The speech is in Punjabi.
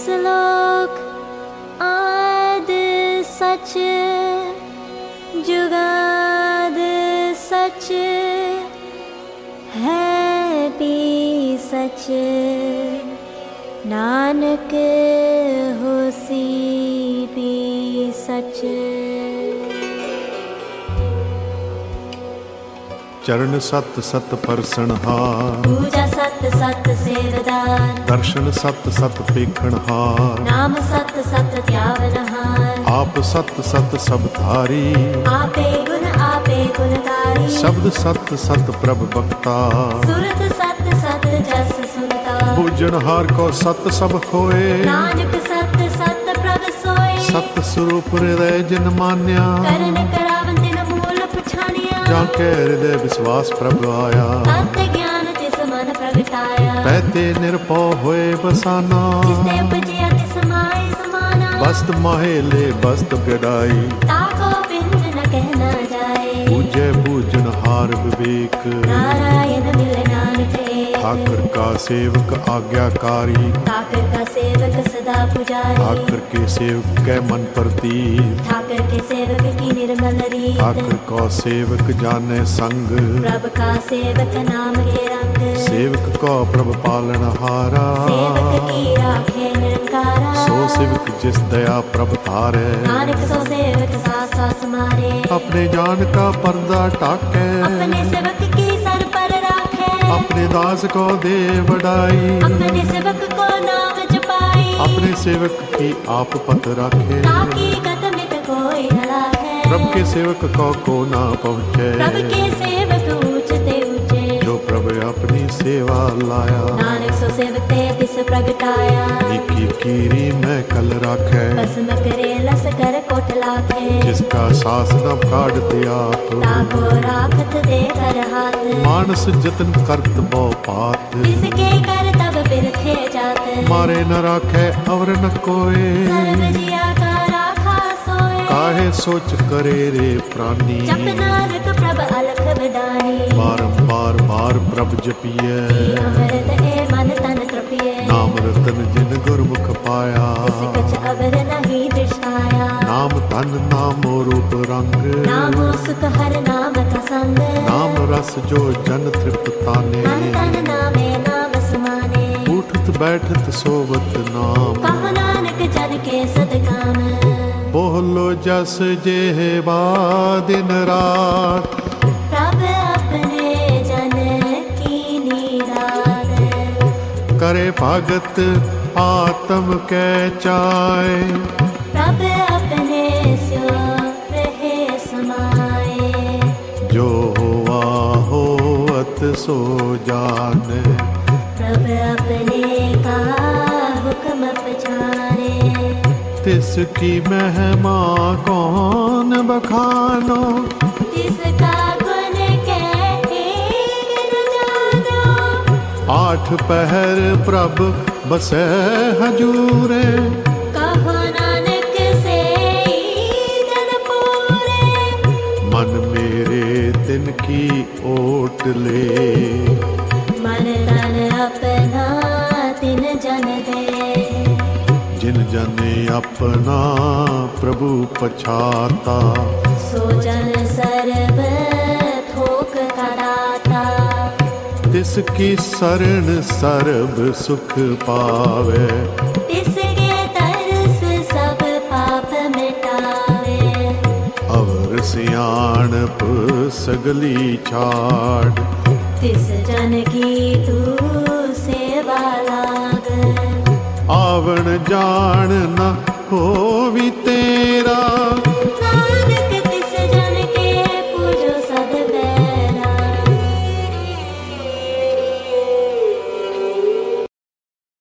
ਸਲੋਕ ਆਦ ਸਚ ਜੁਗਾਦ ਸਚ ਹੈ ਵੀ ਸਚ ਨਾਨਕ ਹੋਸੀ ਵੀ ਸਚ। ਚਰਨ ਸਤ ਸਤ ਪਰਸਨਹਾਰ ਪੂਜਾ ਸਤ ਸਤ ਸੇਵਦਾਰ ਦਰਸ਼ਨ ਸਤ ਸਤ ਪੇਖਣਹਾਰ ਨਾਮ ਸਤ ਸਤ ਧਿਆਵਨਹਾਰ ਆਪ ਸਤ ਸਤ ਸਭ ਧਾਰੀ ਆਪੇ ਗੁਣਕਾਰੀ ਸ਼ਬਦ ਸਤ ਸਤ ਪ੍ਰਭ ਬਖਤਾ ਸੁਰਤ ਸਤ ਸਤ ਜਸ ਸੁਨਤਾ ਬੁਝਣਹਾਰ ਕੋ ਸਤ ਸਭ ਹੋਏ ਨਾਨਕ ਸਤ ਸਤ ਪ੍ਰਭ ਸੋਏ ਸਤ ਸਰੂਪ ਹਿਰਦੈ ਜਿਨ ਮਾਨਿਆ ਕਰਨ ਕਰਾਵਨ ਤਿਨ ਮੂਲ ਪਛਾਣਿਆ ਜਾਂ ਕੇ ਹਿਰਦੈ ਵਿਸ਼ਵਾਸ ਪ੍ਰਭ ਆਇਆ ਤਤ ਗਿਆਨ ਤਿਸ ਮਨ ਪ੍ਰਗਟਾਇਆ ਪੈਤੇ ਨਿਰਭਉ ਹੋਏ ਬਸਾਨਾ ਜਿਸ ਤੇ ਉਪਜਿਆ ਤਿਸ ਮਾਏ ਸਮਾਨਾ ਬਸਤ ਮਾਹੇਲੇ ਬਸਤ ਗੜਾਈ ਤਾਕੋ ਬਿੰਦ ਨ ਕਹਿਣਾ ਜਾਏ ਬੂਝੈ ਬੂਝਣਹਾਰ ਵਿਵੇਕ ਨਾਰਾਇਣ ਮਿਲੇ ਨਾਨਕ ਠਾਕੁਰ ਕਾ ਸੇਵਕ ਆਗਿਆਕਾਰੀ ठाकर का सेवक सदा पुजारी ਠਾਕੁਰ ਕੇ ਸੇਵਕ ਕੈ ਮਨ ਪ੍ਰਤੀਤ ठाकर के सेवक की निर्मल रीत ਠਾਕੁਰ ਕੋ ਸੇਵਕ ਜਾਣੈ ਸੰਗ प्रभ का सेवक नाम के रंग ਸੇਵਕ ਕੋ ਪ੍ਰਭ ਪਾਲਣਹਾਰਾ सेवक की राखे निरंकारा ਸੋ ਸੇਵਕ ਜਿਸ ਦਇਆ ਪ੍ਰਭ ਧਾਰੈ नानक सो सेवक सास सास मारे ਆਪਣੇ ਜਾਨ ਕਾ ਪਰਦਾ ਢਾਕੈ अपने सेवक की सर पर राखे ਆਪਣੇ ਦਾਸ ਕੋ ਦੇ ਵਡਾਈ अपने सेवक को नाम जपाई ਆਪਣੇ ਸੇਵਕ ਕੀ ਆਪ ਪਤ ਰਾਖੇ ताकि कदम में कोई न लागे ਪ੍ਰਭ ਕੇ ਸੇਵਕ ਕੋ ਨਾ ਪਹੁੰਚੈ प्रभ के सेवक ऊंचते ऊंचे ਜੋ ਪ੍ਰਭ ਆਪਣੀ ਸੇਵਾ ਲਾਇਆ नानक सो सेवक ते तिस प्रगटाया ਨੀਕੀ ਕੀਰੀ ਮੈਂ ਕਲ ਰਾਖੈ भस्म करे लस कर कोट लाखे ਜਿਸ ਕਾ ਸਾਸ ਨ ਕਾਢਤੇ ਆਪ ताको राखत दे कर हाथ ਮਾਨਸ ਜਤਨ ਕਰਤ ਬਹੁ ਪਾਤ जिसके कर तब बिरथे जात ਮਾਰੇ ਨ ਰਾਖੈ ਅਵਰ ਨ ਕੋਏ सर्व जिया का राखा सोए ਕਾਹੇ ਸੋਚ ਕਰੇ ਰੇ ਪ੍ਰਾਨੀ जप नानक प्रभ अलख बदानी ਬਾਰੰਬਾਰ ਬਾਰ ਪ੍ਰਭ ਜਪੀਐ अमृत ए मन तन तृपिए ਨਾਮ ਰਤਨ ਜਿਨ ਗੁਰਮੁਖ ਪਾਇਆ इस कछ अवर नहीं दृष्टाया ਨਾਮ ਧਨ ਨਾਮੋ ਰੂਪ ਰੰਗ नामो सुख हर नाम का संग ਨਾਮ ਰਸ ਜੋ ਜਨ ਤ੍ਰਿਪਤ ਤਾਨੇ मन तन नामे नाम समाने ਉਠਤ ਬੈਠਤ ਸੋਵਤ ਨਾਮ कहो नानक जन के सदकाम ਬੋਲੋ ਜਸ ਜਿਹਵਾ ਦਿਨ ਰਾਤ प्रभ अपने जन की नीरात ਕਰੇ ਭਗਤ ਆਤਮ ਕੈ ਚਾਏ प्रभ अपने स्यो रहे समाए ਜੋ ਹੋਆ ਹੋਵਤ ਸੋ ਜਾਣੈ प्रभ अपने का हुक्म पछाने ਤਿਸ ਕੀ ਮਹਿਮਾ ਕੌਣ ਬਖਾਨੋ जिसका गुण कहे गिर जानो ਆਠ ਪਹਿਰ ਪ੍ਰਭ ਬਸੈ ਹਜੂਰੇ कहो नानक से जन पूरे ਮਨ ਮੇਰੇ ਤਿਨ ਕੀ ਓਟ ਲੇ मन तन अपना तिन जन दे ਜਿਨ ਜਨੇ ਆਪਣਾ ਪ੍ਰਭੂ ਪਛਾਤਾ सो जन सर्व थोक कराता ਤਿਸ ਕੀ ਸਰਣ ਸਰਬ ਸੁਖ ਪਾਵੇ तिसके तरस सब पाप मिटावे ਅਵਰ ਸਿਆਣਪ ਸਗਲੀ ਛਾੜ तिस जन की तू सेवा लाग ਆਵਣ ਜਾਣ ਨ